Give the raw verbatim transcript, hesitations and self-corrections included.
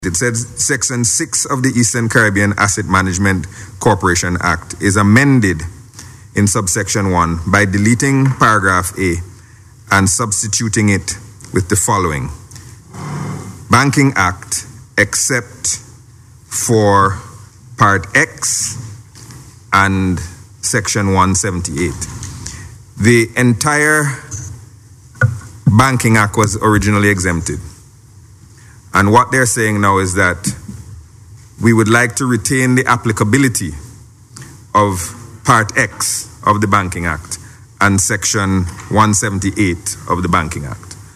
It says Section six of the Eastern Caribbean Asset Management Corporation Act is amended in subsection one by deleting paragraph A and substituting it with the following. Banking Act, except for Part X and Section one seventy-eight. The entire Banking Act was originally exempted. And what they're saying now is that we would like to retain the applicability of Part X of the Banking Act and Section one seventy-eight of the Banking Act.